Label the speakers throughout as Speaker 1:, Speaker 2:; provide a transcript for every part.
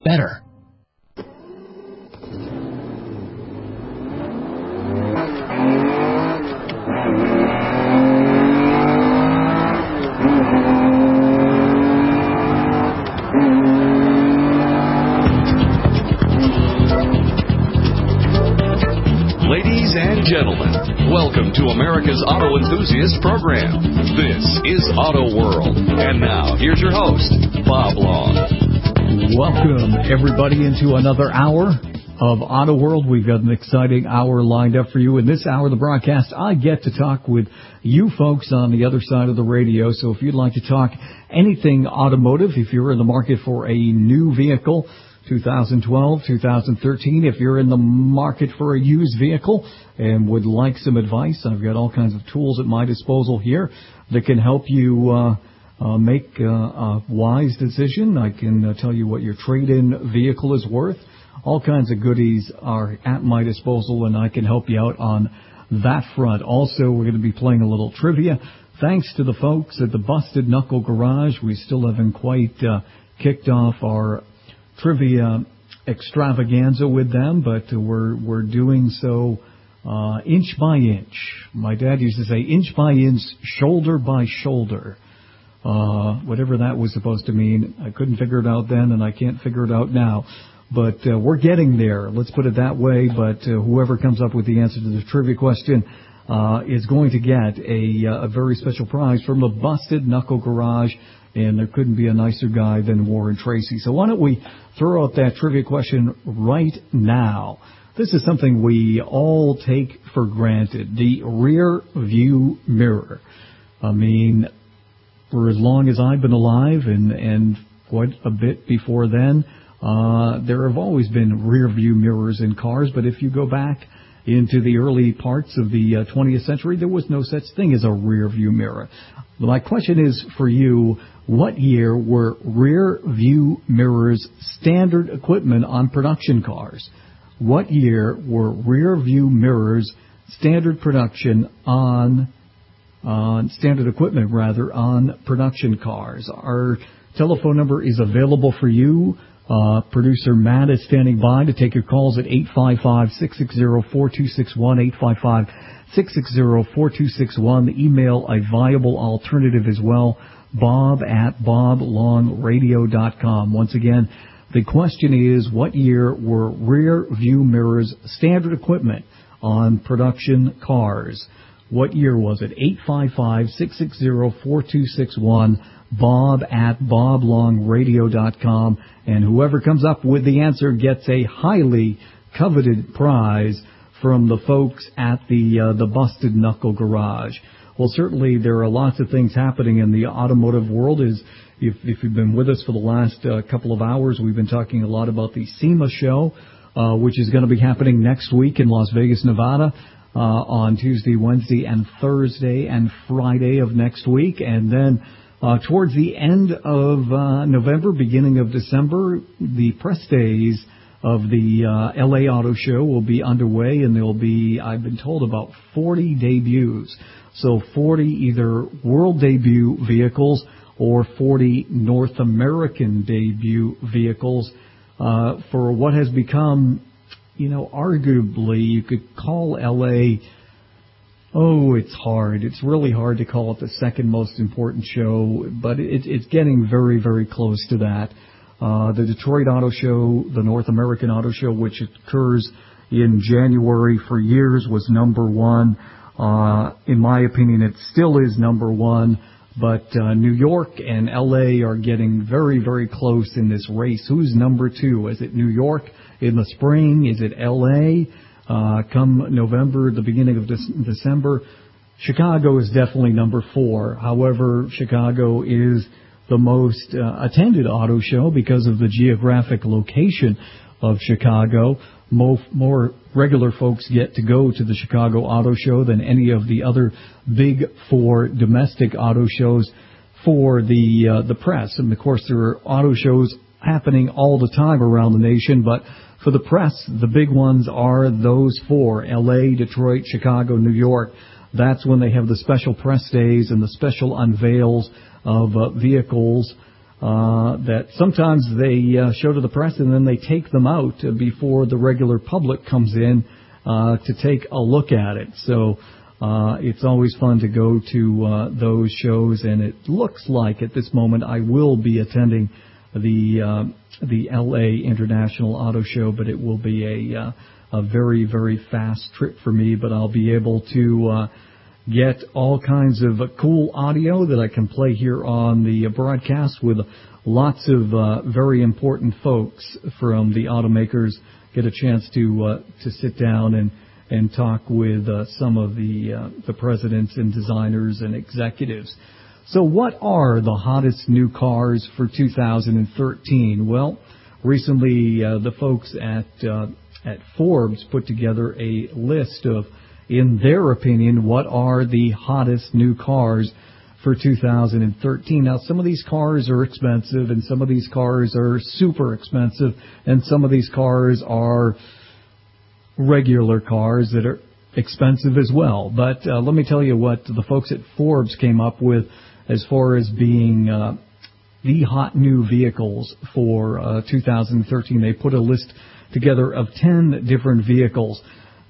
Speaker 1: better.
Speaker 2: Ladies and gentlemen, welcome to America's Auto Enthusiast Program. This is Auto World. And now, here's your host, Bob Long.
Speaker 3: Welcome, everybody, into another hour of Auto World. We've got an exciting hour lined up for you. In this hour of the broadcast, I get to talk with you folks on the other side of the radio. So if you'd like to talk anything automotive, if you're in the market for a new vehicle, 2012, 2013. If you're in the market for a used vehicle and would like some advice, I've got all kinds of tools at my disposal here that can help you make a wise decision. I can tell you what your trade-in vehicle is worth. All kinds of goodies are at my disposal, and I can help you out on that front. Also, we're going to be playing a little trivia. Thanks to the folks at the Busted Knuckle Garage. We still haven't quite kicked off our trivia extravaganza with them, but we're doing so inch by inch. My dad used to say inch by inch, shoulder by shoulder. Whatever that was supposed to mean. I couldn't figure it out then, and I can't figure it out now. But we're getting there. Let's put it that way. But whoever comes up with the answer to the trivia question is going to get a very special prize from the Busted Knuckle Garage. And there couldn't be a nicer guy than Warren Tracy. So why don't we throw out that trivia question right now? This is something we all take for granted, the rear view mirror. I mean, for as long as I've been alive and quite a bit before then, there have always been rear view mirrors in cars. But if you go back into the early parts of the 20th century, there was no such thing as a rear view mirror. My question is for you, what year were rear view mirrors standard equipment on production cars? What year were rear view mirrors standard production on standard equipment on production cars? Our telephone number is available for you. Producer Matt is standing by to take your calls at 855-660-4261, 855-660-4261. The email, a viable alternative as well, bob@boblongradio.com. Once again, the question is, what year were rear view mirrors standard equipment on production cars? What year was it? 855-660-4261, bob@boblongradio.com. And whoever comes up with the answer gets a highly coveted prize from the folks at the Busted Knuckle Garage. Well, certainly there are lots of things happening in the automotive world. If you've been with us for the last couple of hours, we've been talking a lot about the SEMA show, which is going to be happening next week in Las Vegas, Nevada, on Tuesday, Wednesday, and Thursday, and Friday of next week. And then towards the end of November, beginning of December, the press days of the LA Auto Show will be underway, and there will be, I've been told, about 40 debuts. So 40 either world debut vehicles or 40 North American debut vehicles for what has become, arguably you could call LA, it's hard. It's really hard to call it the second most important show, but it's getting very, very close to that. The Detroit Auto Show, the North American Auto Show, which occurs in January for years, was number one. In my opinion, it still is number one, but New York and L.A. are getting very, very close in this race. Who's number two? Is it New York in the spring? Is it L.A.? Come November, the beginning of December? Chicago is definitely number four. However, Chicago is the most attended auto show because of the geographic location of Chicago. More regular folks get to go to the Chicago Auto Show than any of the other big four domestic auto shows for the press. And, of course, there are auto shows happening all the time around the nation, but for the press, the big ones are those four: L.A., Detroit, Chicago, New York. That's when they have the special press days and the special unveils of vehicles that sometimes they show to the press and then they take them out before the regular public comes in to take a look at it. So it's always fun to go to those shows, and it looks like at this moment I will be attending the LA International Auto Show, but it will be a very, very fast trip for me. But I'll be able to get all kinds of cool audio that I can play here on the broadcast with lots of very important folks from the automakers. Get a chance to sit down and talk with some of the presidents and designers and executives. So what are the hottest new cars for 2013? Well, recently the folks at Forbes put together a list of, in their opinion, what are the hottest new cars for 2013. Now, some of these cars are expensive, and some of these cars are super expensive, and some of these cars are regular cars that are expensive as well. But let me tell you what the folks at Forbes came up with as far as being the hot new vehicles for 2013. They put a list together of 10 different vehicles.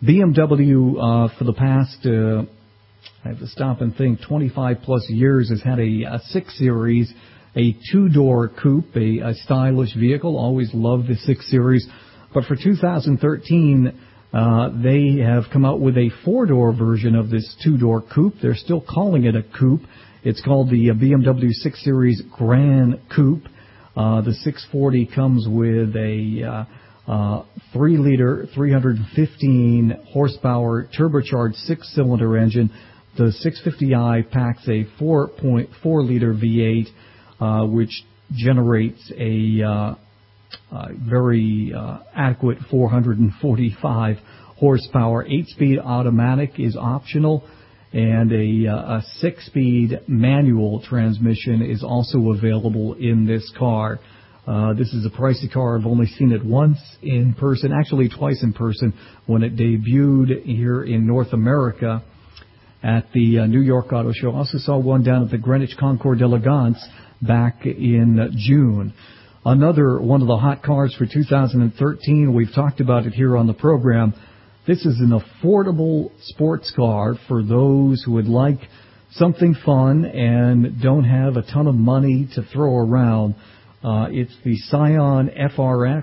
Speaker 3: BMW, for the past, I have to stop and think, 25 plus years has had a 6 Series, a 2-door coupe, a stylish vehicle. Always loved the 6 Series. But for 2013, they have come out with a 4-door version of this 2-door coupe. They're still calling it a coupe. It's called the BMW 6 Series Grand Coupe. The 640 comes with a 3-liter, 315 horsepower turbocharged 6-cylinder engine. The 650i packs a 4.4-liter V8, which generates a very adequate 445 horsepower. 8-speed automatic is optional, and a 6-speed manual transmission is also available in this car. This is a pricey car. I've only seen it once in person, actually twice in person, when it debuted here in North America at the New York Auto Show. I also saw one down at the Greenwich Concours d'Elegance back in June. Another one of the hot cars for 2013, we've talked about it here on the program. This is an affordable sports car for those who would like something fun and don't have a ton of money to throw around. It's the Scion FRS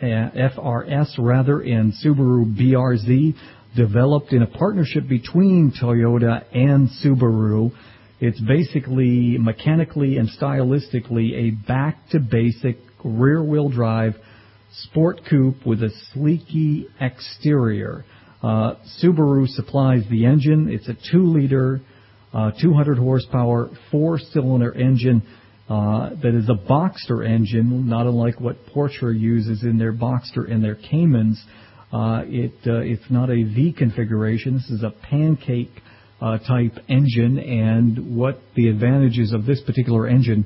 Speaker 3: and Subaru BRZ, developed in a partnership between Toyota and Subaru. It's basically mechanically and stylistically a back-to-basic rear-wheel drive sport coupe with a sleeky exterior. Subaru supplies the engine. It's a 2-liter, 200 horsepower, 4-cylinder engine that is a Boxster engine, not unlike what Porsche uses in their Boxster and their Caymans. It's not a V configuration. This is a pancake type engine, and what the advantages of this particular engine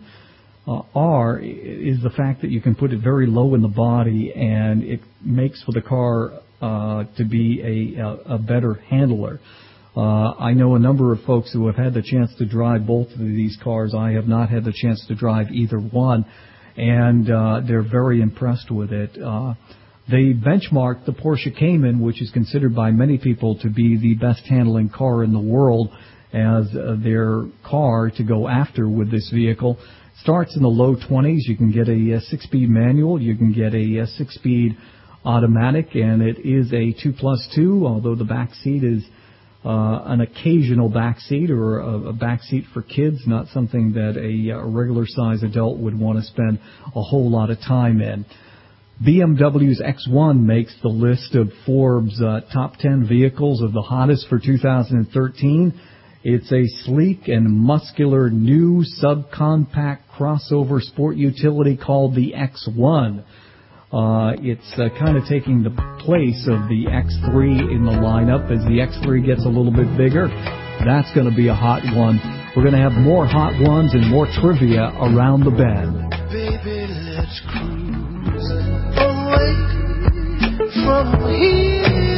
Speaker 3: is the fact that you can put it very low in the body, and it makes for the car to be a better handler. I know a number of folks who have had the chance to drive both of these cars. I have not had the chance to drive either one, and they're very impressed with it. They benchmarked the Porsche Cayman, which is considered by many people to be the best handling car in the world, as their car to go after with this vehicle. Starts in the low 20s. You can get a 6-speed manual. You can get a 6-speed automatic, and it is a 2+2, although the back seat is an occasional back seat, or a back seat for kids, not something that a regular size adult would want to spend a whole lot of time in. BMW's X1 makes the list of Forbes' top 10 vehicles of the hottest for 2013. It's a sleek and muscular new subcompact crossover sport utility called the X1. It's kind of taking the place of the X3 in the lineup. As the X3 gets a little bit bigger, that's going to be a hot one. We're going to have more hot ones and more trivia around the bend.
Speaker 1: Baby, let's cruise away from here.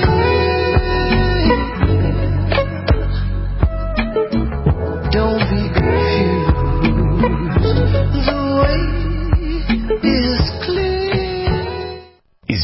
Speaker 1: Don't be confused. The way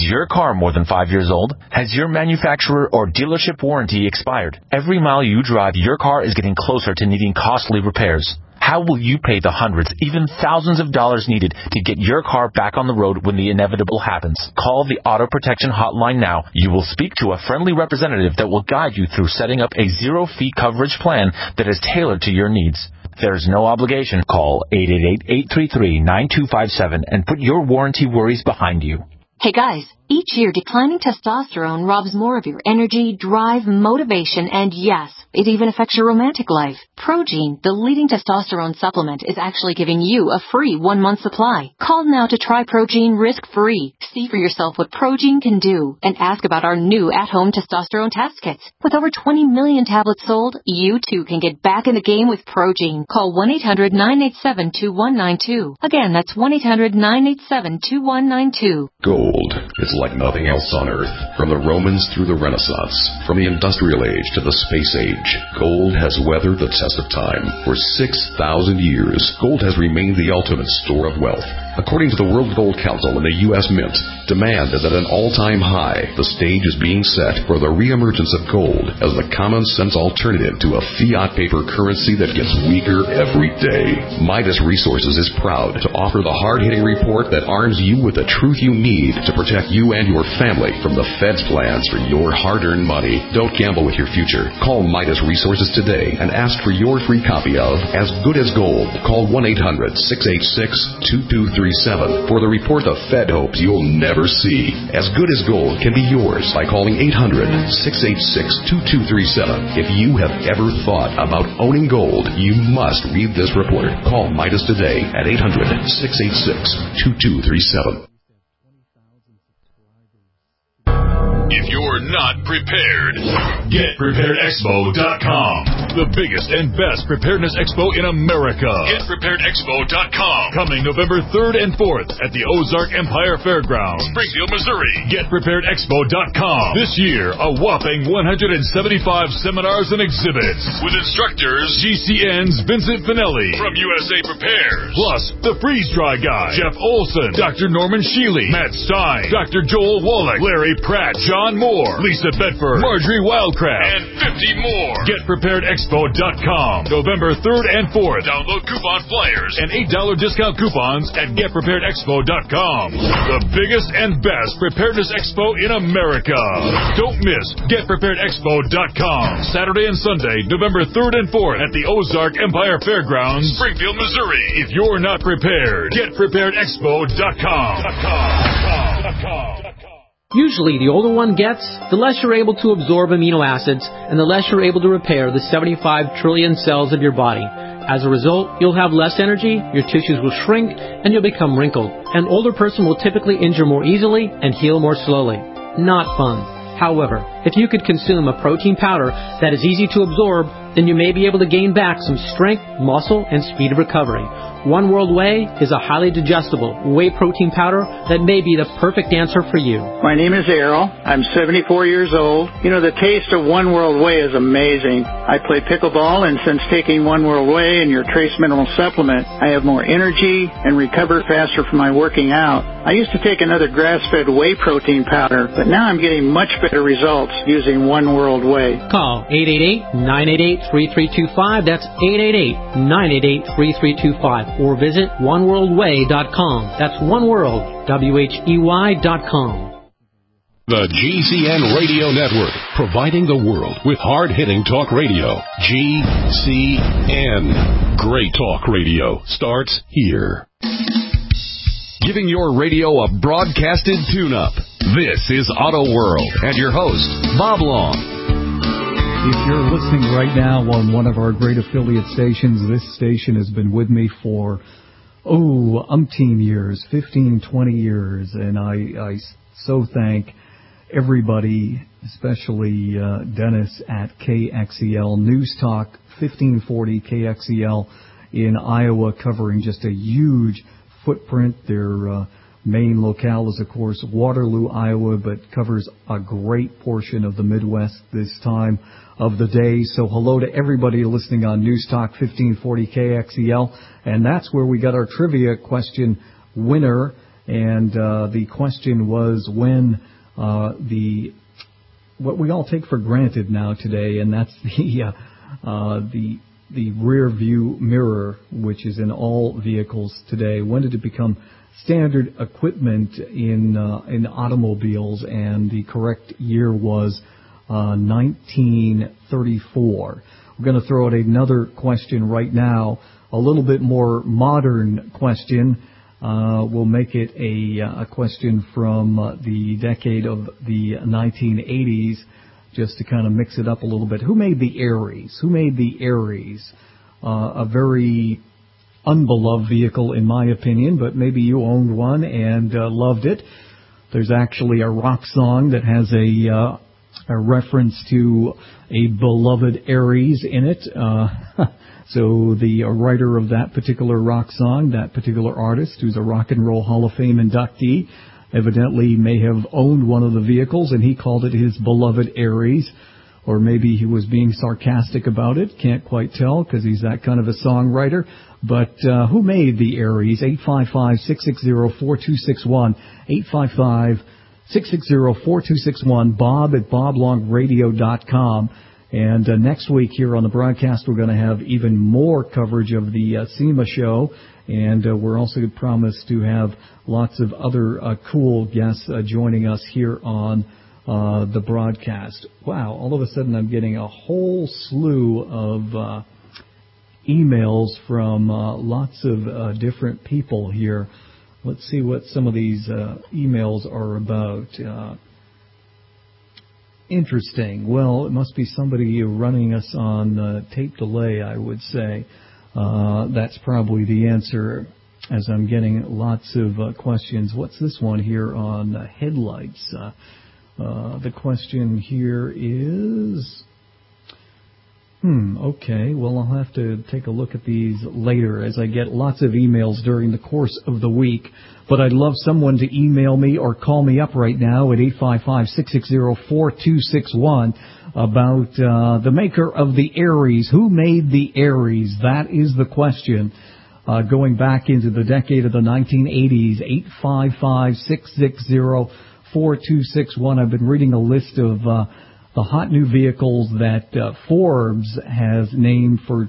Speaker 4: Is your car more than 5 years old? Has your manufacturer or dealership warranty expired? Every mile you drive, your car is getting closer to needing costly repairs. How will you pay the hundreds, even thousands of dollars needed to get your car back on the road when the inevitable happens? Call the Auto Protection Hotline now. You will speak to a friendly representative that will guide you through setting up a zero-fee coverage plan that is tailored to your needs. There is no obligation. Call 888-833-9257 and put your warranty worries behind you.
Speaker 5: Hey guys, each year declining testosterone robs more of your energy, drive, motivation, and yes, it even affects your romantic life. Progene, the leading testosterone supplement, is actually giving you a free 1-month supply. Call now to try Progene risk-free. See for yourself what Progene can do and ask about our new at-home testosterone test kits. With over 20 million tablets sold, you too can get back in the game with Progene. Call 1-800-987-2192. Again, that's 1-800-987-2192.
Speaker 2: Gold is like nothing else on Earth. From the Romans through the Renaissance, from the Industrial Age to the Space Age, gold has weathered the test of time. For 6,000 years, gold has remained the ultimate store of wealth. According to the World Gold Council and the U.S. Mint, demand is at an all-time high. The stage is being set for the reemergence of gold as the common-sense alternative to a fiat paper currency that gets weaker every day. Midas Resources is proud to offer the hard-hitting report that arms you with the truth you need to protect you and your family from the Fed's plans for your hard-earned money. Don't gamble with your future. Call Midas Resources today and ask for your free copy of As Good as Gold. Call 1-800-686-2237 for the report the Fed hopes you'll never see. As Good as Gold can be yours by calling 800-686-2237. If you have ever thought about owning gold, you must read this report. Call Midas today at 800-686-2237.
Speaker 6: If you're not prepared, GetPreparedExpo.com. The biggest and best preparedness expo in America. GetPreparedExpo.com. Coming November 3rd and 4th at the Ozark Empire Fairgrounds, Springfield, Missouri. GetPreparedExpo.com. This year, a whopping 175 seminars and exhibits with instructors GCN's Vincent Finelli from USA Prepares. Plus, the freeze-dry guy, Jeff Olson, Dr. Norman Shealy, Matt Stein, Dr. Joel Wallach, Larry Pratt, John Moore, Lisa Bedford, Marjorie Wildcraft, and 50 more. GetPreparedExpo.com. November 3rd and 4th. Download coupon flyers and $8 discount coupons at GetPreparedExpo.com. The biggest and best preparedness expo in America. Don't miss GetPreparedExpo.com. Saturday and Sunday, November 3rd and 4th at the Ozark Empire Fairgrounds, Springfield, Missouri. If you're not prepared, GetPreparedExpo.com.
Speaker 7: Usually, the older one gets, the less you're able to absorb amino acids, and the less you're able to repair the 75 trillion cells of your body. As a result, you'll have less energy, your tissues will shrink, and you'll become wrinkled. An older person will typically injure more easily and heal more slowly. Not fun. However, if you could consume a protein powder that is easy to absorb, then you may be able to gain back some strength, muscle, and speed of recovery. One World Whey is a highly digestible whey protein powder that may be the perfect answer for you.
Speaker 8: My name is Errol. I'm 74 years old. You know, the taste of One World Whey is amazing. I play pickleball, and since taking One World Whey and your trace mineral supplement, I have more energy and recover faster from my working out. I used to take another grass-fed whey protein powder, but now I'm getting much better results using One World Whey.
Speaker 7: Call 888-988-3325. That's 888-988-3325. Or visit oneworldwhey.com. That's oneworld, WHEY.com.
Speaker 2: The GCN Radio Network, providing the world with hard-hitting talk radio. GCN. Great talk radio starts here. Giving your radio a broadcasted tune-up. This is Auto World and your host, Bob Long.
Speaker 3: If you're listening right now on one of our great affiliate stations, this station has been with me for, umpteen years, 15, 20 years, and I so thank everybody, especially Dennis at KXEL News Talk 1540 KXEL in Iowa, covering just a huge footprint. Their main locale is, of course, Waterloo, Iowa, but covers a great portion of the Midwest this time of the day. So hello to everybody listening on News Talk 1540 KXEL. And that's where we got our trivia question winner. And the question was when what we all take for granted now today, and that's the rear view mirror, which is in all vehicles today. When did it become standard equipment in automobiles? And the correct year was 1934. We're going to throw out another question right now, a little bit more modern question. We'll make it a question from the decade of the 1980s, just to kind of mix it up a little bit. Who made the Aries? A very unbeloved vehicle, in my opinion, but maybe you owned one and loved it. There's actually a rock song that has a reference to a beloved Aries in it. So the writer of that particular rock song, that particular artist, who's a Rock and Roll Hall of Fame inductee, evidently may have owned one of the vehicles, and he called it his beloved Aries. Or maybe he was being sarcastic about it. Can't quite tell, because he's that kind of a songwriter. But who made the Aries? 855-660-4261. 855-660-4261. Bob at boblongradio.com. And next week here on the broadcast, we're going to have even more coverage of the SEMA show. And we're also promised to have lots of other cool guests joining us here on the broadcast. Wow, all of a sudden I'm getting a whole slew of emails from lots of different people here. Let's see what some of these emails are about. Interesting. Well, it must be somebody running us on tape delay, I would say. That's probably the answer, as I'm getting lots of questions. What's this one here on headlights? The question here is... Okay, well, I'll have to take a look at these later as I get lots of emails during the course of the week. But I'd love someone to email me or call me up right now at 855-660-4261 about the maker of the Aries. Who made the Aries? That is the question. Going back into the decade of the 1980s, 855-660-4261. I've been reading a list of the hot new vehicles that Forbes has named for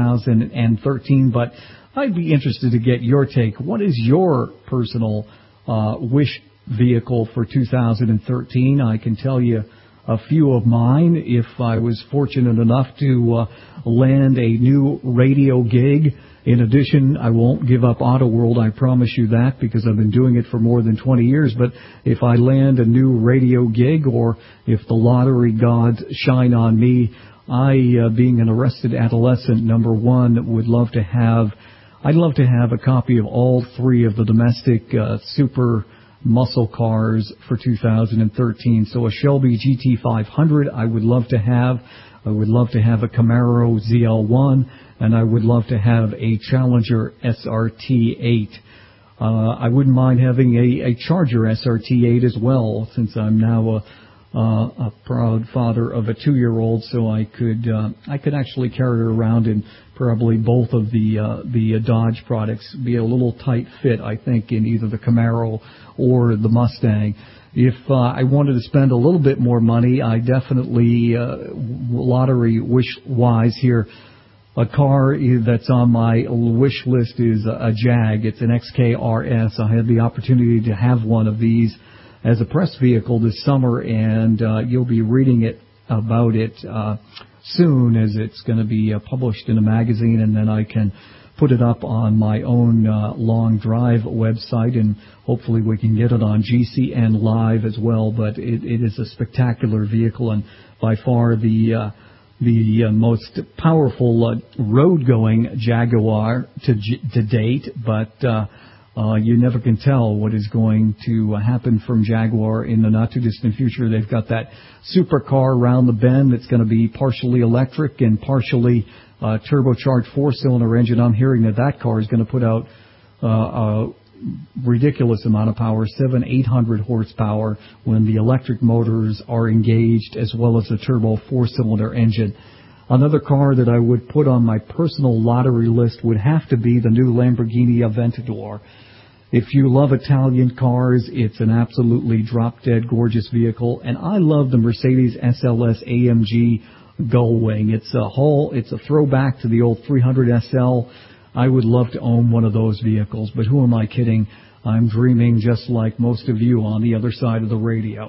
Speaker 3: 2013, but I'd be interested to get your take. What is your personal wish vehicle for 2013? I can tell you a few of mine. If I was fortunate enough to land a new radio gig. In addition, I won't give up Auto World, I promise you that, because I've been doing it for more than 20 years. But if I land a new radio gig, or if the lottery gods shine on me, I, being an arrested adolescent, number one, I'd love to have a copy of all three of the domestic super muscle cars for 2013. So a Shelby GT500 I would love to have. I would love to have a Camaro ZL1, and I would love to have a Challenger SRT8. I wouldn't mind having a Charger SRT8 as well, since I'm now a proud father of a 2-year-old, so I could actually carry her around in probably both of the Dodge products. Be a little tight fit, I think, in either the Camaro or the Mustang. If I wanted to spend a little bit more money, I definitely, lottery wish-wise here, a car that's on my wish list is a Jag. It's an XK-RS. I had the opportunity to have one of these as a press vehicle this summer, and you'll be reading about it soon, as it's going to be published in a magazine, and then I can put it up on my own Long Drive website, and hopefully we can get it on GCN Live as well. But it is a spectacular vehicle, and by far the most powerful road-going Jaguar to date. But you never can tell what is going to happen from Jaguar in the not-too-distant future. They've got that supercar around the bend that's going to be partially electric and partially turbocharged 4-cylinder engine. I'm hearing that car is going to put out a ridiculous amount of power, 700-800 horsepower, when the electric motors are engaged, as well as a turbo 4-cylinder engine. Another car that I would put on my personal lottery list would have to be the new Lamborghini Aventador. If you love Italian cars, it's an absolutely drop-dead gorgeous vehicle. And I love the Mercedes SLS AMG Gullwing. It's a throwback to the old 300 SL. I would love to own one of those vehicles, but who am I kidding? I'm dreaming just like most of you on the other side of the radio.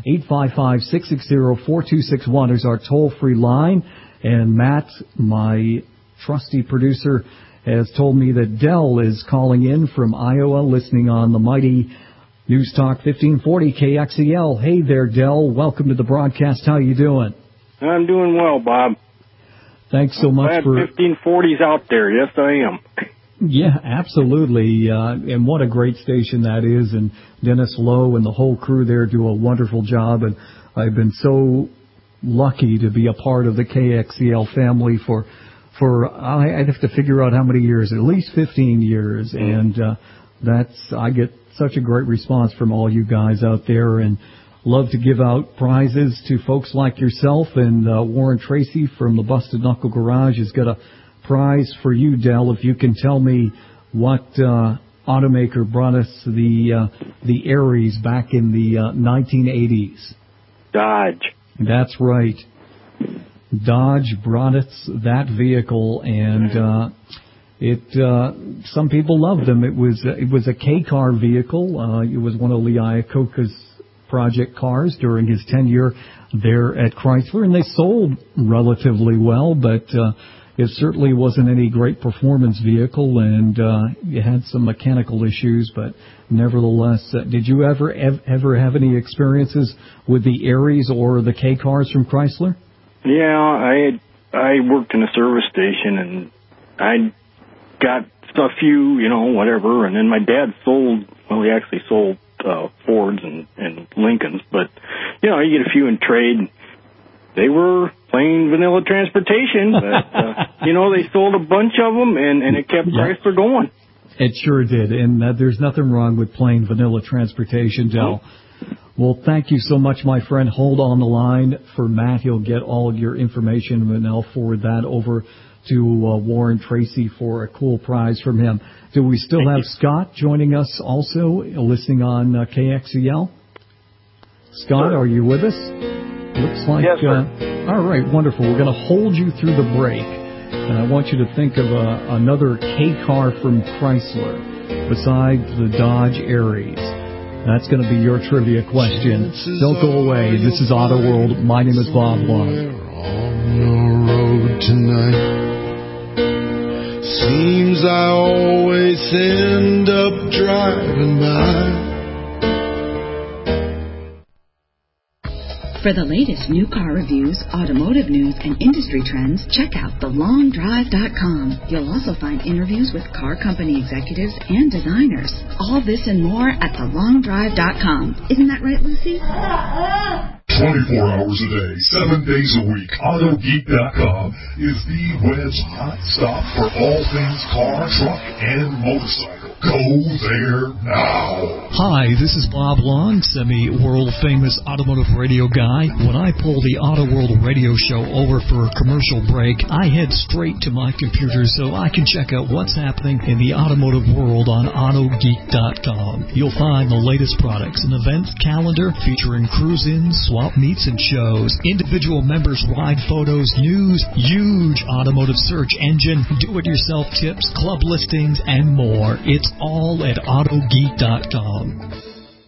Speaker 3: 855-660-4261 is our toll-free line. And Matt, my trusty producer, has told me that Dell is calling in from Iowa, listening on the mighty News Talk 1540 KXEL. Hey there, Dell. Welcome to the broadcast. How you doing?
Speaker 9: I'm doing well, Bob.
Speaker 3: Thanks so much for
Speaker 9: 1540s out there. Yes, I am.
Speaker 3: Yeah, absolutely. And what a great station that is. And Dennis Lowe and the whole crew there do a wonderful job. And I've been so lucky to be a part of the KXEL family for I'd have to figure out how many years, at least 15 years. And I get such a great response from all you guys out there, and love to give out prizes to folks like yourself. And Warren Tracy from the Busted Knuckle Garage has got a prize for you, Dell, if you can tell me what automaker brought us the Aries back in the 1980s.
Speaker 9: Dodge.
Speaker 3: That's right. Dodge brought us that vehicle, and some people loved them. It was a K-car vehicle. It was one of Lee Iacocca's project cars during his tenure there at Chrysler, and they sold relatively well, but it certainly wasn't any great performance vehicle, and it had some mechanical issues, but nevertheless, did you ever have any experiences with the Aries or the K-cars from Chrysler?
Speaker 9: Yeah, I worked in a service station, and I got a few, whatever, and then my dad he actually sold Fords and Lincolns, but, you get a few in trade. They were plain vanilla transportation, but, they sold a bunch of them, and it kept Chrysler going.
Speaker 3: It sure did, and there's nothing wrong with plain vanilla transportation, Dell. Well, thank you so much, my friend. Hold on the line for Matt. He'll get all of your information, and I'll forward that over to Warren Tracy for a cool prize from him. Do we still have Scott joining us also, listening on KXEL? Scott, are you with us? Looks like...
Speaker 9: Yes, sir.
Speaker 3: All right, wonderful. We're going to hold you through the break, and I want you to think of another K-car from Chrysler besides the Dodge Aries. That's going to be your trivia question. Don't go away. This is Auto World. My name is Bob Long.
Speaker 1: On the road tonight. Seems I always end up driving by.
Speaker 10: For the latest new car reviews, automotive news, and industry trends, check out thelongdrive.com. You'll also find interviews with car company executives and designers. All this and more at thelongdrive.com. Isn't that right, Lucy?
Speaker 6: 24 hours a day, 7 days a week, AutoGeek.com is the web's hot stop for all things car, truck, and motorcycle. Go there now.
Speaker 11: Hi, this is Bob Long, semi-world-famous automotive radio guy. When I pull the Auto World radio show over for a commercial break, I head straight to my computer so I can check out what's happening in the automotive world on AutoGeek.com. You'll find the latest products and events calendar featuring cruise-ins, swap meets, and shows, individual members' ride photos, news, huge automotive search engine, do-it-yourself tips, club listings, and more. It's all at AutoGeek.com.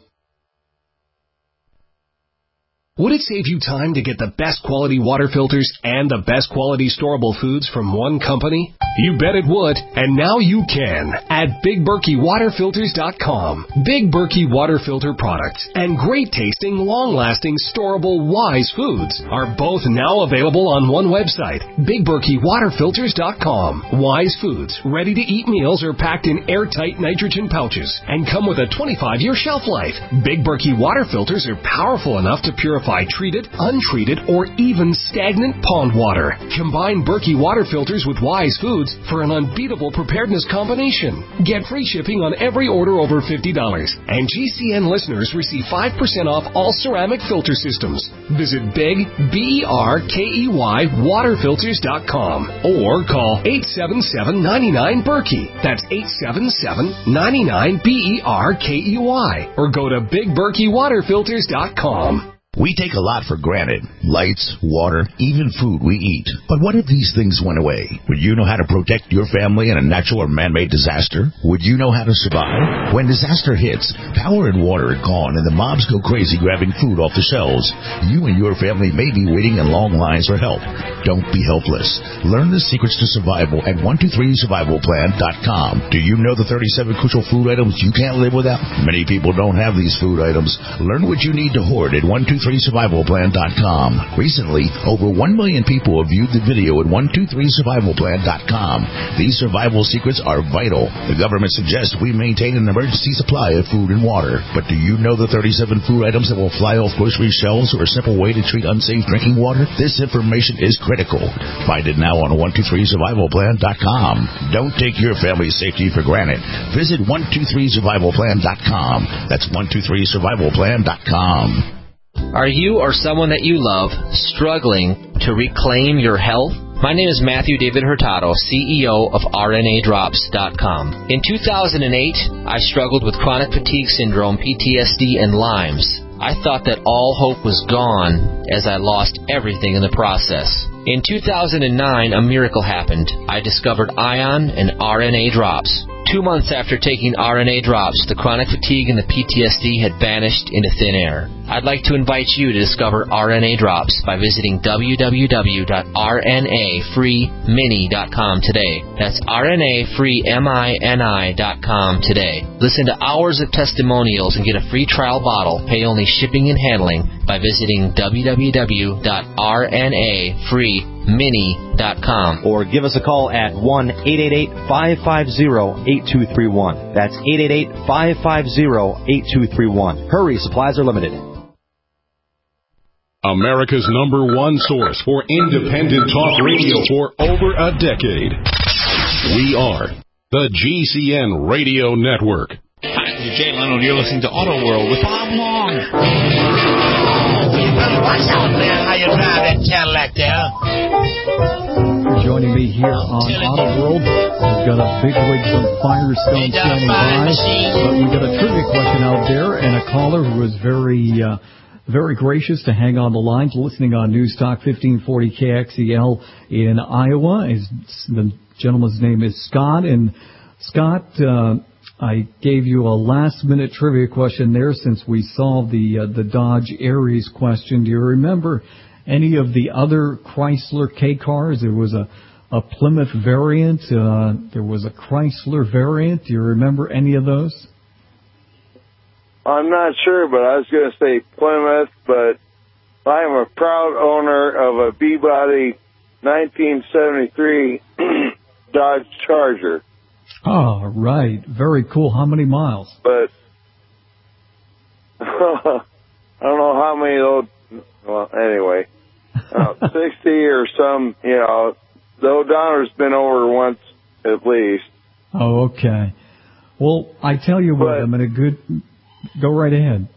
Speaker 12: Would it save you time to get the best quality water filters and the best quality storable foods from one company? You bet it would, and now you can at BigBerkeyWaterFilters.com. Big Berkey water filter products and great tasting, long-lasting, storable Wise foods are both now available on one website, BigBerkeyWaterFilters.com. Wise foods, ready-to-eat meals are packed in airtight nitrogen pouches and come with a 25-year shelf life. Big Berkey water filters are powerful enough to purify purify treated, untreated, or even stagnant pond water. Combine Berkey water filters with Wise Foods for an unbeatable preparedness combination. Get free shipping on every order over $50. And GCN listeners receive 5% off all ceramic filter systems. Visit Big, BERKEY, waterfilters.com or call 877-99-BERKEY. That's 877-99-BERKEY. Or go to BigBerkeyWaterFilters.com.
Speaker 13: We take a lot for granted. Lights, water, even food we eat. But what if these things went away? Would you know how to protect your family in a natural or man-made disaster? Would you know how to survive? When disaster hits, power and water are gone and the mobs go crazy grabbing food off the shelves. You and your family may be waiting in long lines for help. Don't be helpless. Learn the secrets to survival at 123survivalplan.com. Do you know the 37 crucial food items you can't live without? Many people don't have these food items. Learn what you need to hoard at 123survivalplan.com. Recently, over 1 million people have viewed the video at 123survivalplan.com. These survival secrets are vital. The government suggests we maintain an emergency supply of food and water. But do you know the 37 food items that will fly off grocery shelves or a simple way to treat unsafe drinking water? This information is critical. Find it now on 123survivalplan.com. Don't take your family's safety for granted. Visit 123survivalplan.com. That's 123survivalplan.com.
Speaker 14: Are you or someone that you love struggling to reclaim your health? My name is Matthew David Hurtado, CEO of RNADrops.com. In 2008, I struggled with chronic fatigue syndrome, PTSD, and Lyme's. I thought that all hope was gone as I lost everything in the process. In 2009, a miracle happened. I discovered ION and RNA drops. 2 months after taking RNA drops, the chronic fatigue and the PTSD had vanished into thin air. I'd like to invite you to discover RNA drops by visiting www.rnafreemini.com today. That's rnafreemini.com today. Listen to hours of testimonials and get a free trial bottle. Pay only shipping and handling by visiting www.rnafreemini.com.
Speaker 15: Or give us a call at 1-888-550-8231. That's 888-550-8231. Hurry, supplies are limited.
Speaker 6: America's #1 source for independent talk radio for over a decade. We are the GCN Radio Network.
Speaker 16: Hi, this is Jay Leno, and you're listening to Auto World with Bob Long. You better watch out, man, how you drive that Cadillac there.
Speaker 3: Joining me here on Auto World, we've got a big wig from Firestone standing by, but we've got a trivia question out there, and a caller who was very gracious to hang on the line, listening on News Talk 1540 KXEL in Iowa. The gentleman's name is Scott. And Scott, I gave you a last-minute trivia question there since we solved the Dodge Aries question. Do you remember any of the other Chrysler K cars? There was a Plymouth variant. There was a Chrysler variant. Do you remember any of those?
Speaker 17: I'm not sure, but I was going to say Plymouth, but I am a proud owner of a Peabody 1973 Dodge Charger.
Speaker 3: Oh, right. Very cool. How many miles?
Speaker 17: But I don't know how many of those. Well, anyway, 60 or some, the odometer's been over once at least.
Speaker 3: Oh, okay. Well, I tell you what, I'm in a good... Go right ahead.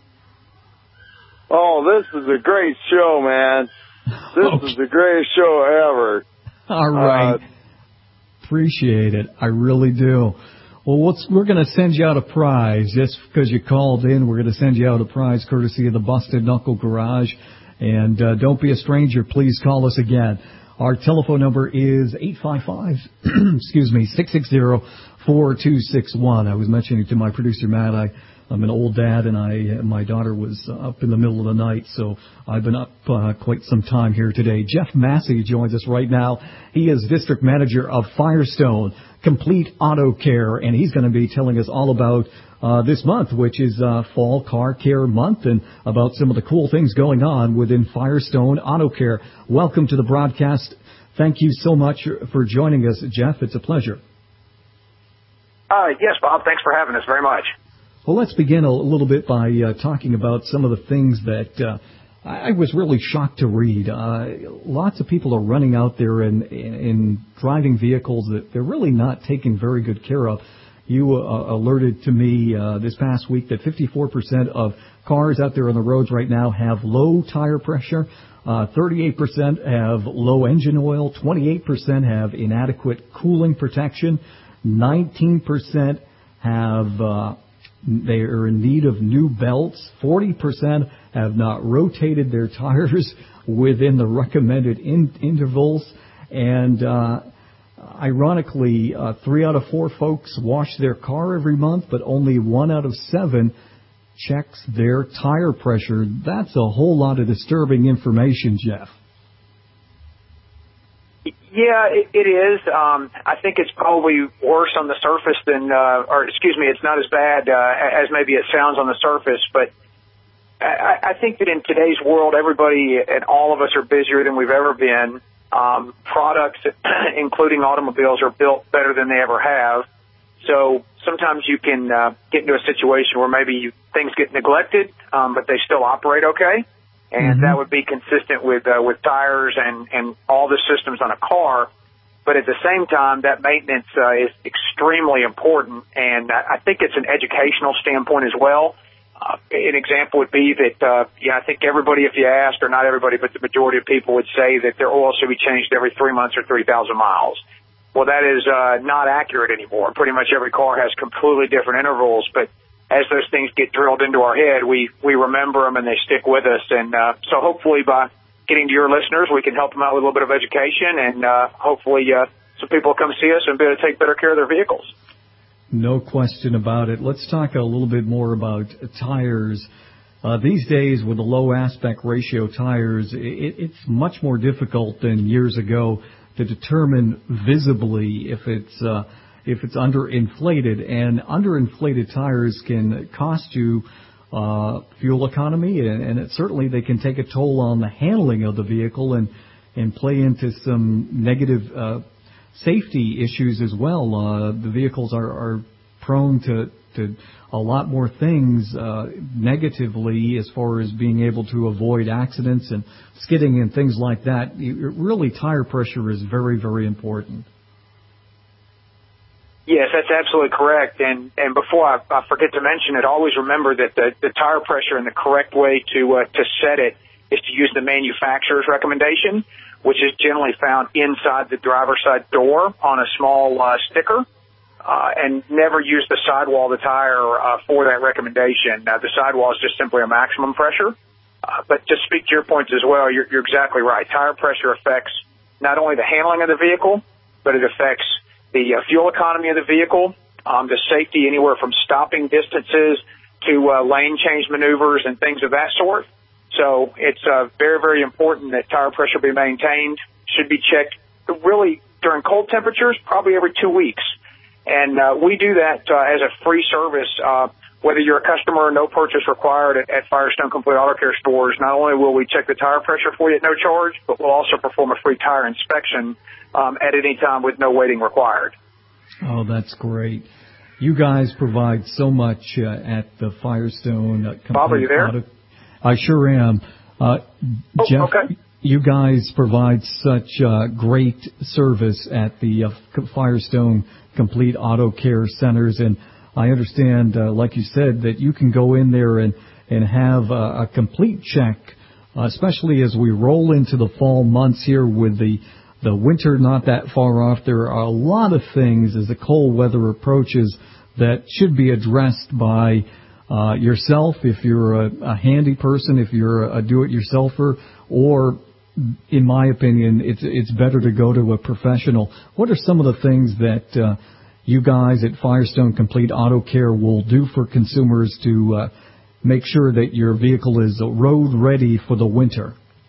Speaker 17: Oh, this is a great show, man. This is the greatest show ever.
Speaker 3: All right. Appreciate it. I really do. Well, we're going to send you out a prize. Just because you called in, we're going to send you out a prize courtesy of the Busted Knuckle Garage. And don't be a stranger. Please call us again. Our telephone number is 660-4261. I was mentioning to my producer, Matt, I'm an old dad, and my daughter was up in the middle of the night, so I've been up quite some time here today. Jeff Massey joins us right now. He is district manager of Firestone Complete Auto Care, and he's going to be telling us all about this month, which is Fall Car Care Month, and about some of the cool things going on within Firestone Auto Care. Welcome to the broadcast. Thank you so much for joining us, Jeff. It's a pleasure.
Speaker 18: Yes, Bob. Thanks for having us very much.
Speaker 3: Well, let's begin a little bit by talking about some of the things that I was really shocked to read. Lots of people are running out there and driving vehicles that they're really not taking very good care of. You alerted to me this past week that 54% of cars out there on the roads right now have low tire pressure. 38% have low engine oil. 28% have inadequate cooling protection. 19% have they are in need of new belts. 40% have not rotated their tires within the recommended intervals. And ironically, 3 out of 4 folks wash their car every month, but only 1 out of 7 checks their tire pressure. That's a whole lot of disturbing information, Jeff.
Speaker 18: Yeah, it is. I think it's probably worse on the surface than, it's not as bad as maybe it sounds on the surface. But I think that in today's world, everybody and all of us are busier than we've ever been. Products, including automobiles, are built better than they ever have. So sometimes you can get into a situation where maybe things get neglected, but they still operate okay. And that would be consistent with tires and all the systems on a car. But at the same time, that maintenance is extremely important. And I think it's an educational standpoint as well. An example would be that, I think everybody, if you asked, or not everybody, but the majority of people would say that their oil should be changed every 3 months or 3,000 miles. Well, that is not accurate anymore. Pretty much every car has completely different intervals, but as those things get drilled into our head, we remember them and they stick with us. And so hopefully by getting to your listeners, we can help them out with a little bit of education, and hopefully some people will come see us and be able to take better care of their vehicles.
Speaker 3: No question about it. Let's talk a little bit more about tires. These days, with the low aspect ratio tires, it's much more difficult than years ago to determine visibly if it's underinflated, and underinflated tires can cost you fuel economy, and certainly they can take a toll on the handling of the vehicle and play into some negative safety issues as well. The vehicles are prone to a lot more things negatively as far as being able to avoid accidents and skidding and things like that. Really, tire pressure is very, very important.
Speaker 18: Yes, that's absolutely correct. And before I forget to mention it, always remember that the tire pressure and the correct way to set it is to use the manufacturer's recommendation, which is generally found inside the driver's side door on a small sticker, and never use the sidewall of the tire for that recommendation. The sidewall is just simply a maximum pressure. But to speak to your points as well, you're exactly right. Tire pressure affects not only the handling of the vehicle, but it affects the fuel economy of the vehicle, the safety anywhere from stopping distances to lane change maneuvers and things of that sort. So it's very, very important that tire pressure be maintained, should be checked really during cold temperatures, probably every 2 weeks. And we do that as a free service, whether you're a customer or no purchase required at Firestone Complete Auto Care stores. Not only will we check the tire pressure for you at no charge, but we'll also perform a free tire inspection at any time with no waiting required.
Speaker 3: Oh, that's great. You guys provide so much at the Firestone.
Speaker 18: Bob, are you there?
Speaker 3: I sure am. Jeff, okay. You guys provide such great service at the Firestone Complete Auto Care Centers, and I understand, like you said, that you can go in there and have a complete check, especially as we roll into the fall months here with the winter not that far off. There are a lot of things as the cold weather approaches that should be addressed by yourself if you're a handy person, if you're a do-it-yourselfer, or in my opinion, it's better to go to a professional. What are some of the things that you guys at Firestone Complete Auto Care will do for consumers to make sure that your vehicle is road ready for the winter?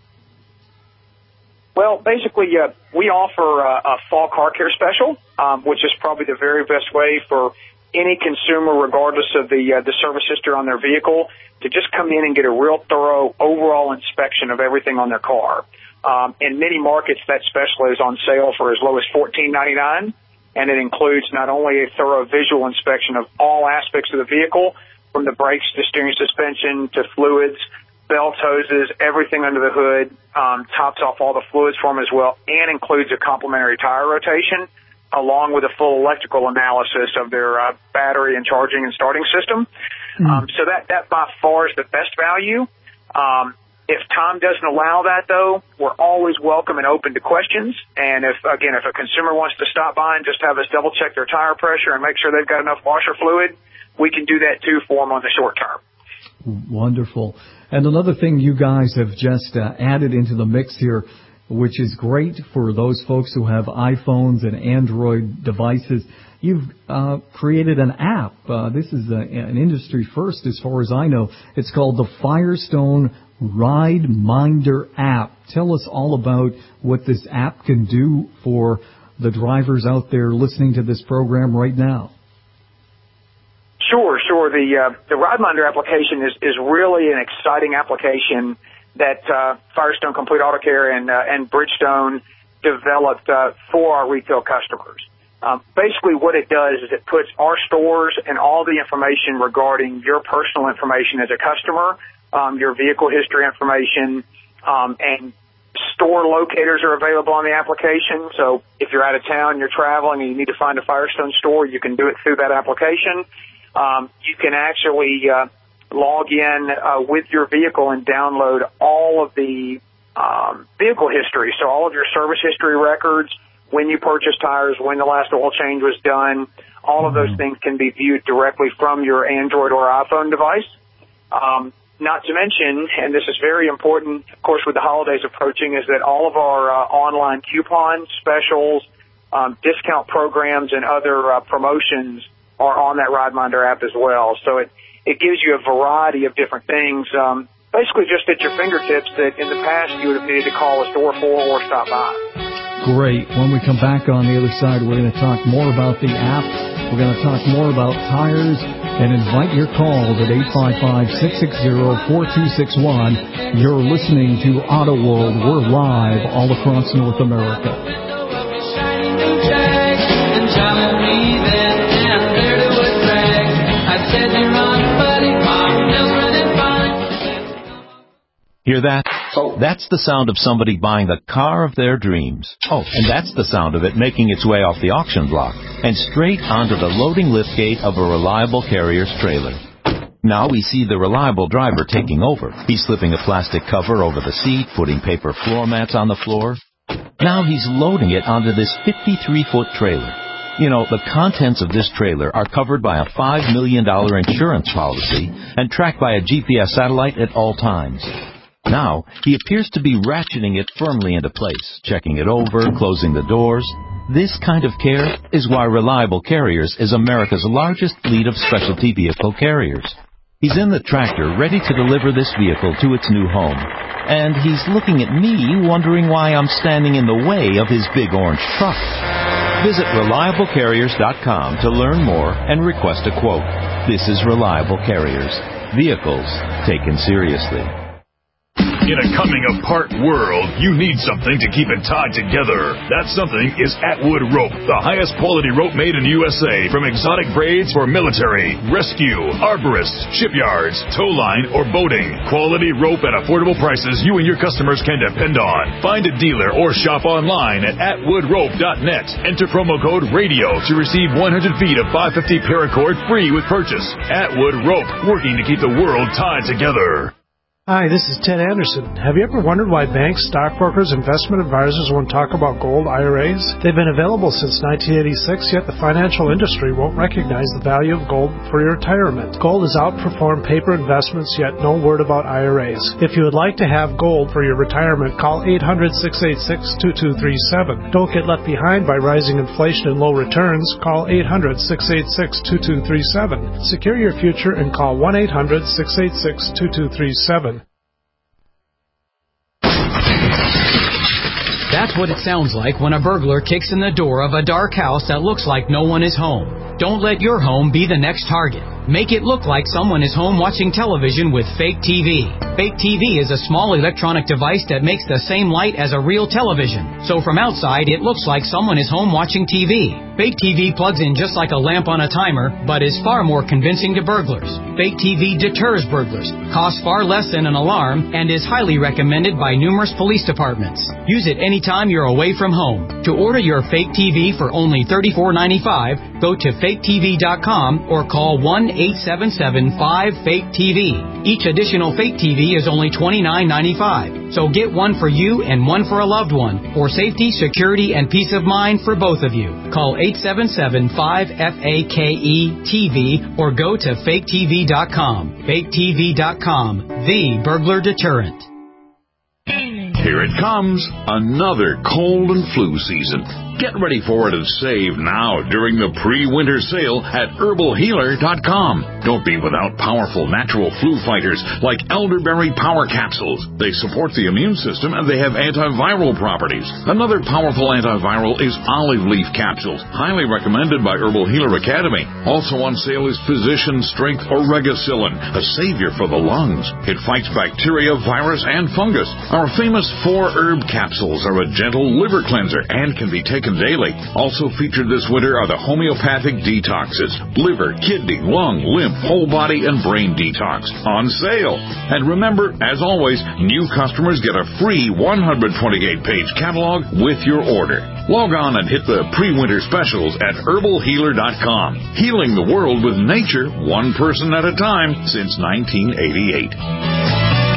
Speaker 18: Well, basically, we offer a fall car care special, which is probably the very best way for any consumer, regardless of the service history on their vehicle, to just come in and get a real thorough overall inspection of everything on their car. In many markets, that special is on sale for as low as $14.99, and it includes not only a thorough visual inspection of all aspects of the vehicle, from the brakes to steering suspension to fluids, belts, hoses, everything under the hood, tops off all the fluids for them as well, and includes a complimentary tire rotation, along with a full electrical analysis of their battery and charging and starting system. So that by far is the best value. If time doesn't allow that, though, we're always welcome and open to questions. And if a consumer wants to stop by and just have us double-check their tire pressure and make sure they've got enough washer fluid, we can do that, too, for them on the short term.
Speaker 3: Wonderful. And another thing you guys have just added into the mix here, which is great for those folks who have iPhones and Android devices, you've created an app. This is an industry first as far as I know. It's called the Firestone Ride Minder app. Tell us all about what this app can do for the drivers out there listening to this program right now.
Speaker 18: Sure. The Ride Minder application is really an exciting application that Firestone Complete Auto Care and Bridgestone developed for our retail customers. Basically what it does is it puts our stores and all the information regarding your personal information as a customer, your vehicle history information, and store locators are available on the application. So if you're out of town, you're traveling, and you need to find a Firestone store, you can do it through that application. You can actually log in with your vehicle and download all of the vehicle history, so all of your service history records, when you purchased tires, when the last oil change was done, all of those things can be viewed directly from your Android or iPhone device. Not to mention, and this is very important, of course, with the holidays approaching, is that all of our online coupons, specials, discount programs, and other promotions are on that RideMinder app as well. So it gives you a variety of different things, basically just at your fingertips that in the past you would have needed to call a store for or stop by.
Speaker 3: Great. When we come back on the other side, we're going to talk more about the app. We're going to talk more about tires and invite your calls at 855-660-4261. You're listening to Auto World. We're live all across North America.
Speaker 19: Hear that? That's the sound of somebody buying the car of their dreams. And that's the sound of it making its way off the auction block and straight onto the loading liftgate of a Reliable Carrier's trailer. Now we see the Reliable driver taking over. He's slipping a plastic cover over the seat, putting paper floor mats on the floor. Now he's loading it onto this 53-foot trailer. You know, the contents of this trailer are covered by a $5 million insurance policy and tracked by a GPS satellite at all times. Now, he appears to be ratcheting it firmly into place, checking it over, closing the doors. This kind of care is why Reliable Carriers is America's largest fleet of specialty vehicle carriers. He's in the tractor, ready to deliver this vehicle to its new home. And he's looking at me, wondering why I'm standing in the way of his big orange truck. Visit ReliableCarriers.com to learn more and request a quote. This is Reliable Carriers. Vehicles taken seriously.
Speaker 6: In a coming-apart world, you need something to keep it tied together. That something is Atwood Rope, the highest quality rope made in the USA, from exotic braids for military, rescue, arborists, shipyards, tow line, or boating. Quality rope at affordable prices you and your customers can depend on. Find a dealer or shop online at atwoodrope.net. Enter promo code RADIO to receive 100 feet of 550 paracord free with purchase. Atwood Rope, working to keep the world tied together.
Speaker 20: Hi, this is Ted Anderson. Have you ever wondered why banks, stockbrokers, investment advisors won't talk about gold IRAs? They've been available since 1986, yet the financial industry won't recognize the value of gold for your retirement. Gold has outperformed paper investments, yet no word about IRAs. If you would like to have gold for your retirement, call 800-686-2237. Don't get left behind by rising inflation and low returns. Call 800-686-2237. Secure your future and call 1-800-686-2237.
Speaker 21: That's what it sounds like when a burglar kicks in the door of a dark house that looks like no one is home. Don't let your home be the next target. Make it look like someone is home watching television with Fake TV. Fake TV is a small electronic device that makes the same light as a real television. So from outside, it looks like someone is home watching TV. Fake TV plugs in just like a lamp on a timer, but is far more convincing to burglars. Fake TV deters burglars, costs far less than an alarm, and is highly recommended by numerous police departments. Use it anytime you're away from home. To order your Fake TV for only $34.95, go to faketv.com or call 1-877-5-FAKE-TV. Each additional Fake TV is only $29.95. So get one for you and one for a loved one, for safety, security, and peace of mind for both of you. Call 877-5-FAKE-TV or go to faketv.com. faketv.com, the burglar deterrent.
Speaker 2: Here it comes, another cold and flu season. Get ready for it and save now during the pre-winter sale at herbalhealer.com. Don't be without powerful natural flu fighters like elderberry power capsules. They support the immune system and they have antiviral properties. Another powerful antiviral is olive leaf capsules, highly recommended by Herbal Healer Academy. Also on sale is Physician Strength Oregacillin, a savior for the lungs. It fights bacteria, virus, and fungus. Our famous 4-herb capsules are a gentle liver cleanser and can be taken daily. Also featured this winter are the homeopathic detoxes, liver, kidney, lung, lymph, whole body, and brain detox on sale. And remember, as always, new customers get a free 128-page catalog with your order. Log on and hit the pre-winter specials at herbalhealer.com. Healing the world with nature, one person at a time since 1988.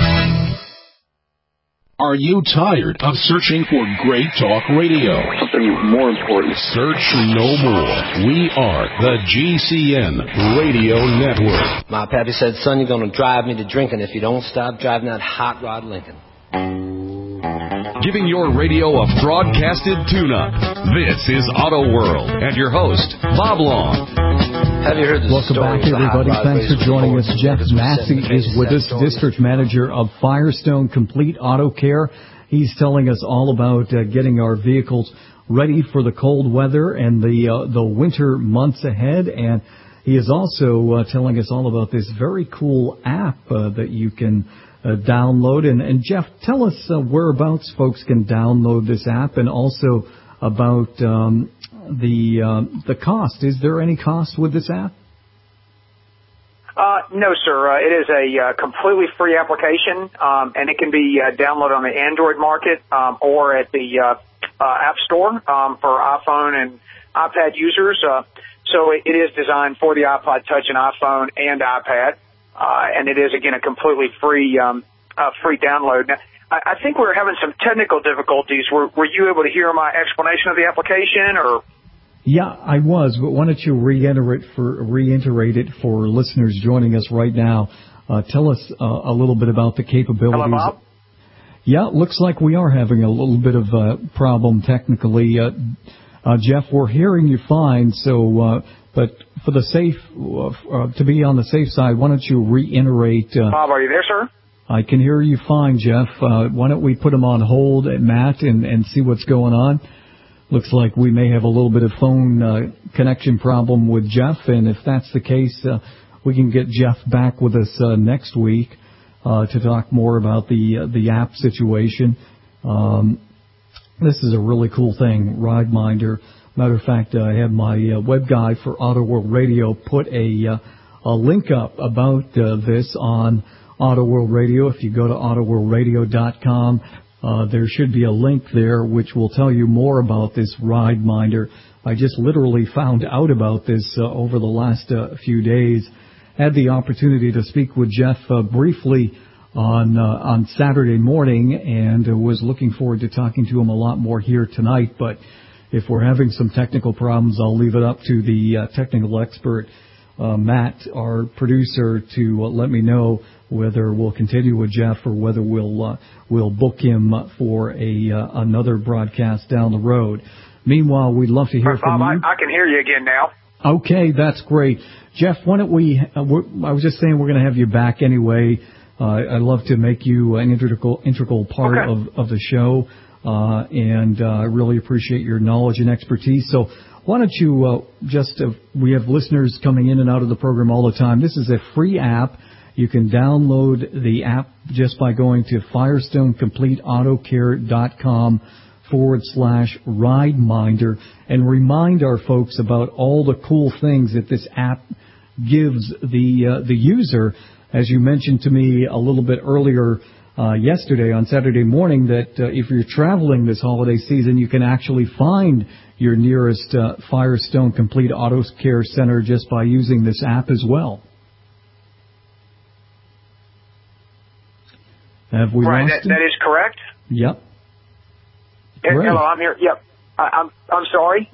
Speaker 6: Are you tired of searching for great talk radio?
Speaker 17: Something more important.
Speaker 6: Search no more. We are the GCN Radio Network.
Speaker 4: My pappy said, son, you're going to drive me to drinking if you don't stop driving that hot rod Lincoln.
Speaker 6: Giving your radio a broadcasted tune-up. This is Auto World and your host, Bob Long.
Speaker 4: Have you heard the
Speaker 3: Welcome back, everybody. Thanks for joining us. Jeff Massey is with us, District Manager of Firestone Complete Auto Care. He's telling us all about getting our vehicles ready for the cold weather and the winter months ahead. And he is also telling us all about this very cool app that you can download. And Jeff, tell us whereabouts folks can download this app, and also about the cost. Is there any cost with this app?
Speaker 18: No, sir. It is a completely free application, and it can be downloaded on the Android market or at the App Store for iPhone and iPad users. So it is designed for the iPod Touch and iPhone and iPad, and it is, again, a completely free download. Now, I think we're having some technical difficulties. Were you able to hear my explanation of the application, or?
Speaker 3: Yeah, I was, but why don't you reiterate it for listeners joining us right now? Tell us a little bit about the capabilities.
Speaker 18: Hello, Bob?
Speaker 3: Yeah, it looks like we are having a little bit of a problem technically. Jeff, we're hearing you fine, so but for the to be on the safe side, why don't you reiterate?
Speaker 18: Bob, are you there, sir?
Speaker 3: I can hear you fine, Jeff. Why don't we put him on hold, Matt, and see what's going on? Looks like we may have a little bit of phone connection problem with Jeff, and if that's the case, we can get Jeff back with us next week to talk more about the app situation. This is a really cool thing, RideMinder. Matter of fact, I had my web guy for Auto World Radio put a link up about this on Auto World Radio. If you go to autoworldradio.com, there should be a link there which will tell you more about this RideMinder. I just literally found out about this over the last few days. Had the opportunity to speak with Jeff briefly on Saturday morning, and was looking forward to talking to him a lot more here tonight. But if we're having some technical problems, I'll leave it up to the technical expert, Matt, our producer, to let me know whether we'll continue with Jeff or whether we'll book him for another broadcast down the road. Meanwhile, we'd love to hear from you.
Speaker 18: I can hear you again now.
Speaker 3: Okay, that's great. Jeff, why don't I was just saying we're going to have you back anyway. I'd love to make you an integral part of the show. and I really appreciate your knowledge and expertise. So why don't you we have listeners coming in and out of the program all the time. This is a free app. You can download the app just by going to FirestoneCompleteAutoCare.com/RideMinder and remind our folks about all the cool things that this app gives the user. As you mentioned to me a little bit earlier yesterday on Saturday morning, that if you're traveling this holiday season, you can actually find your nearest Firestone Complete Auto Care Center just by using this app as well. Have we
Speaker 18: right,
Speaker 3: lost
Speaker 18: that is correct.
Speaker 3: Yep.
Speaker 18: Hello, I'm here. Yep. I'm sorry.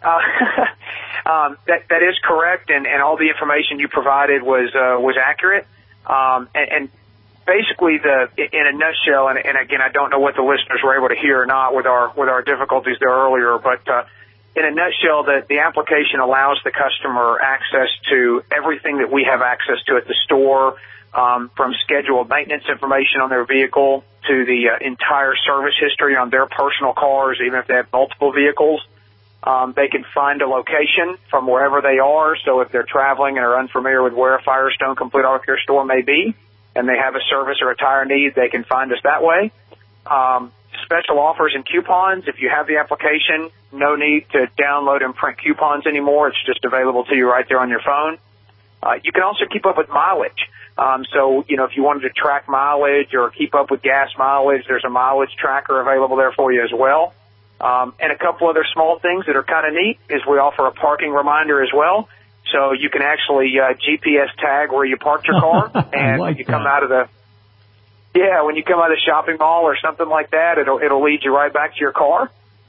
Speaker 18: That is correct, and all the information you provided was accurate. And basically, in a nutshell, and again, I don't know what the listeners were able to hear or not with our difficulties there earlier, but in a nutshell, the application allows the customer access to everything that we have access to at the store, from scheduled maintenance information on their vehicle to the entire service history on their personal cars, even if they have multiple vehicles. They can find a location from wherever they are. So if they're traveling and are unfamiliar with where a Firestone Complete Auto Care store may be, and they have a service or a tire need, they can find us that way. Special offers and coupons. If you have the application, no need to download and print coupons anymore. It's just available to you right there on your phone. You can also keep up with mileage. So, if you wanted to track mileage or keep up with gas mileage, there's a mileage tracker available there for you as well. And a couple other small things that are kind of neat is we offer a parking reminder as well. So you can actually GPS tag where you parked your car, and when you come out of the shopping mall or something like that, it'll lead you right back to your car.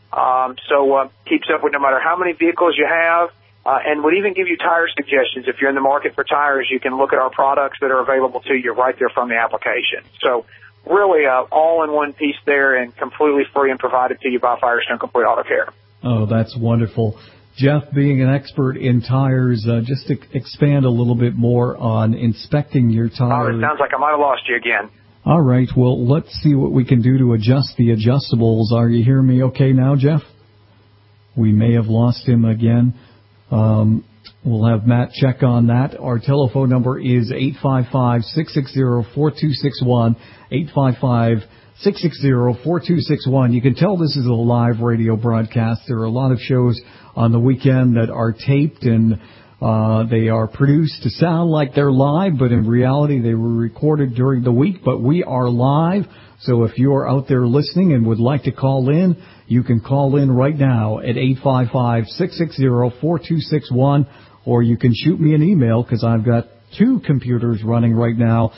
Speaker 18: So keeps up with no matter how many vehicles you have. And would even give you tire suggestions. If you're in the market for tires, you can look at our products that are available to you right there from the application. So really all in one piece there and completely free and provided to you by Firestone Complete Auto Care.
Speaker 3: Oh, that's wonderful. Jeff, being an expert in tires, just to expand a little bit more on inspecting your tires.
Speaker 18: Oh, it sounds like I might have lost you again.
Speaker 3: All right. Well, let's see what we can do to adjust the adjustables. Are you hearing me okay now, Jeff? We may have lost him again. We'll have Matt check on that. Our telephone number is 855-660-4261, 855-660-4261. You can tell this is a live radio broadcast. There are a lot of shows on the weekend that are taped and they are produced to sound like they're live, but in reality they were recorded during the week. But we are live, so if you're out there listening and would like to call in, you can call in right now at 855-660-4261, or you can shoot me an email because I've got two computers running right now,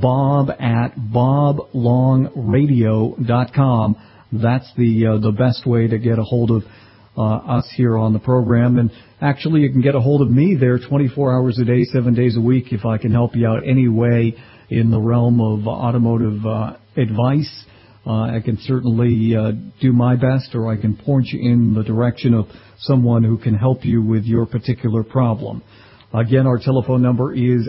Speaker 3: bob@boblongradio.com. That's the best way to get a hold of us here on the program. And actually, you can get a hold of me there 24 hours a day, 7 days a week, if I can help you out any way in the realm of automotive advice. I can certainly do my best, or I can point you in the direction of someone who can help you with your particular problem. Again, our telephone number is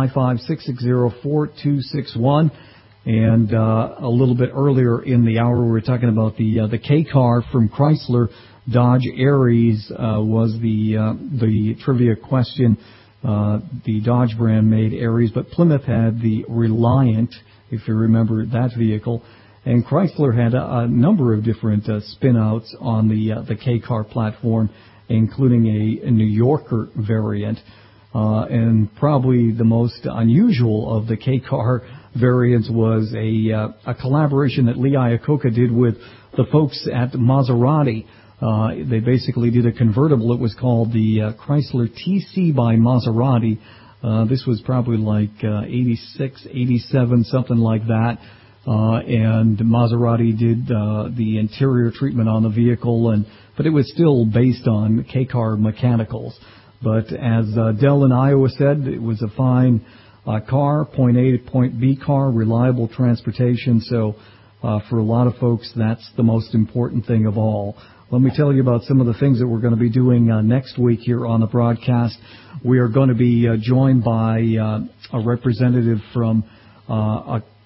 Speaker 3: 855-660-4261. And a little bit earlier in the hour, we were talking about the K car from Chrysler. Dodge Aries was the trivia question. The Dodge brand made Aries, but Plymouth had the Reliant, if you remember that vehicle. And Chrysler had a number of different spin-outs on the K-Car platform, including a New Yorker variant. And probably the most unusual of the K-Car variants was a collaboration that Lee Iacocca did with the folks at Maserati. They basically did a convertible. It was called the Chrysler TC by Maserati. This was probably like 86, 87, something like that. And Maserati did the interior treatment on the vehicle, but it was still based on K-Car mechanicals. But as Dell in Iowa said, it was a fine car, point A to point B car, reliable transportation. So for a lot of folks, that's the most important thing of all. Let me tell you about some of the things that we're going to be doing next week here on the broadcast. We are going to be joined by a representative from a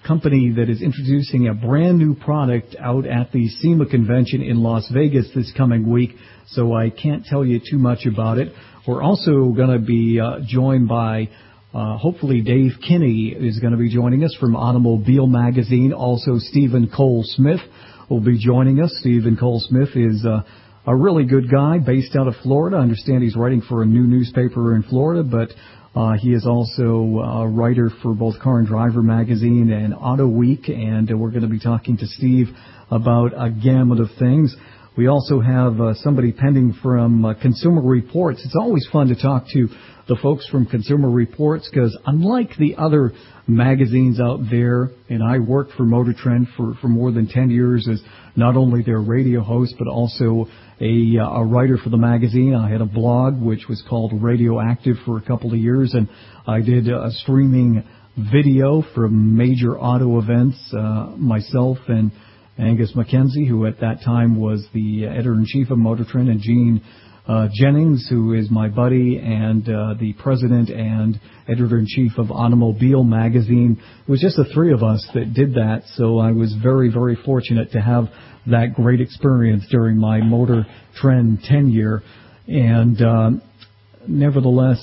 Speaker 3: company that is introducing a brand new product out at the SEMA convention in Las Vegas this coming week, so I can't tell you too much about it. We're also going to be joined by, hopefully Dave Kinney is going to be joining us from Automobile Magazine. Also Stephen Cole Smith will be joining us. Stephen Cole Smith is a really good guy based out of Florida. I understand he's writing for a new newspaper in Florida, but he is also a writer for both Car and Driver Magazine and Auto Week, and we're going to be talking to Steve about a gamut of things. We also have somebody pending from Consumer Reports. It's always fun to talk to the folks from Consumer Reports because unlike the other magazines out there, and I worked for Motor Trend for more than 10 years as not only their radio host but also a writer for the magazine. I had a blog which was called Radioactive for a couple of years, and I did a streaming video from major auto events, myself and Angus McKenzie, who at that time was the editor-in-chief of Motor Trend, and Gene Jennings, who is my buddy and the president and editor-in-chief of Automobile Magazine. It was just the three of us that did that, so I was very, very fortunate to have that great experience during my Motor Trend tenure. And nevertheless,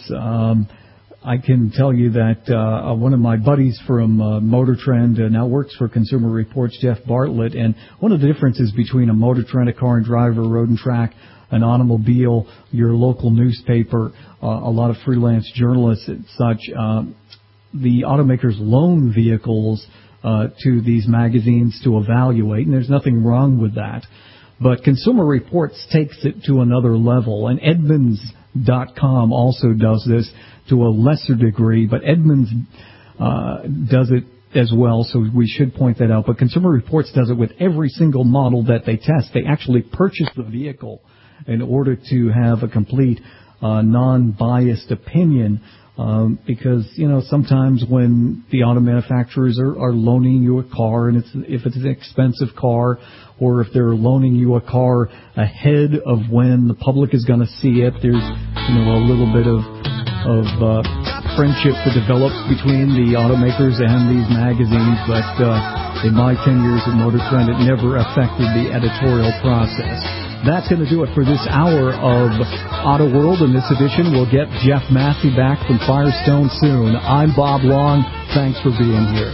Speaker 3: I can tell you that one of my buddies from Motor Trend now works for Consumer Reports, Jeff Bartlett, and one of the differences between a Motor Trend, a Car and Driver, Road and Track, an automobile, your local newspaper, a lot of freelance journalists and such, the automakers loan vehicles to these magazines to evaluate, and there's nothing wrong with that. But Consumer Reports takes it to another level, and Edmunds.com also does this to a lesser degree, but Edmunds does it as well, so we should point that out. But Consumer Reports does it with every single model that they test. They actually purchase the vehicle in order to have a complete non-biased opinion, because, you know, sometimes when the auto manufacturers are loaning you a car, and if it's an expensive car, or if they're loaning you a car ahead of when the public is going to see it, there's, you know, a little bit of friendship that develops between the automakers and these magazines, but in my 10 years at Motor Trend, it never affected the editorial process. That's going to do it for this hour of Auto World. In this edition, we'll get Jeff Massey back from Firestone soon. I'm Bob Long. Thanks for being here.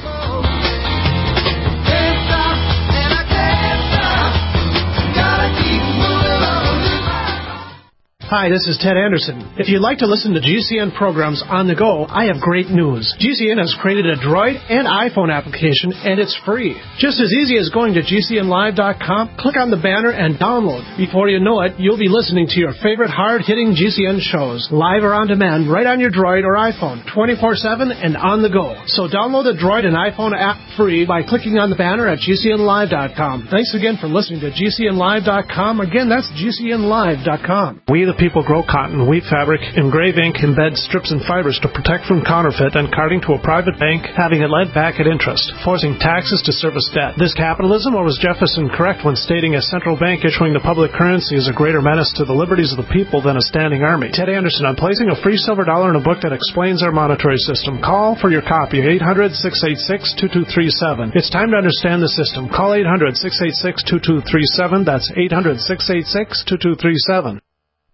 Speaker 20: Hi, this is Ted Anderson. If you'd like to listen to GCN programs on the go, I have great news. GCN has created a Droid and iPhone application, and it's free. Just as easy as going to GCNlive.com, click on the banner, and download. Before you know it, you'll be listening to your favorite hard-hitting GCN shows, live or on demand, right on your Droid or iPhone, 24/7 and on the go. So download the Droid and iPhone app free by clicking on the banner at GCNlive.com. Thanks again for listening to GCNlive.com. Again, that's GCNlive.com. We the people grow cotton, wheat fabric, engrave ink, embed strips and fibers to protect from counterfeit and carting to a private bank, having it lent back at interest, forcing taxes to service debt. This capitalism, or was Jefferson correct when stating a central bank issuing the public currency is a greater menace to the liberties of the people than a standing army? Ted Anderson, I'm placing a free silver dollar in a book that explains our monetary system. Call for your copy, 800-686-2237. It's time to understand the system. Call 800-686-2237. That's 800-686-2237.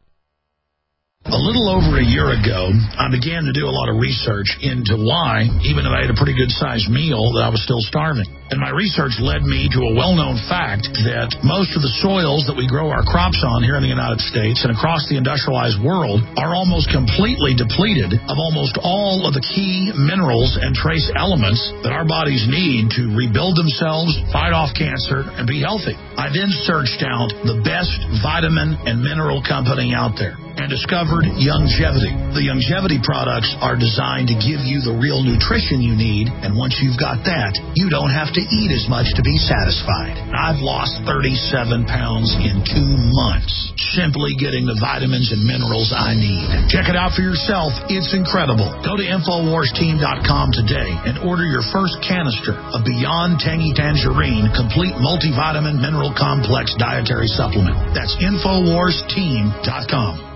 Speaker 13: A little over a year ago, I began to do a lot of research into why, even if I had a pretty good-sized meal, that I was still starving. And my research led me to a well-known fact that most of the soils that we grow our crops on here in the United States and across the industrialized world are almost completely depleted of almost all of the key minerals and trace elements that our bodies need to rebuild themselves, fight off cancer, and be healthy. I then searched out the best vitamin and mineral company out there and discovered Youngevity. The Youngevity products are designed to give you the real nutrition you need, and once you've got that, you don't have to eat as much to be satisfied. I've lost 37 pounds in 2 months, simply getting the vitamins and minerals I need. Check it out for yourself. It's incredible. Go to InfoWarsTeam.com today and order your first canister of Beyond Tangy Tangerine Complete Multivitamin Mineral Complex Dietary Supplement. That's InfoWarsTeam.com.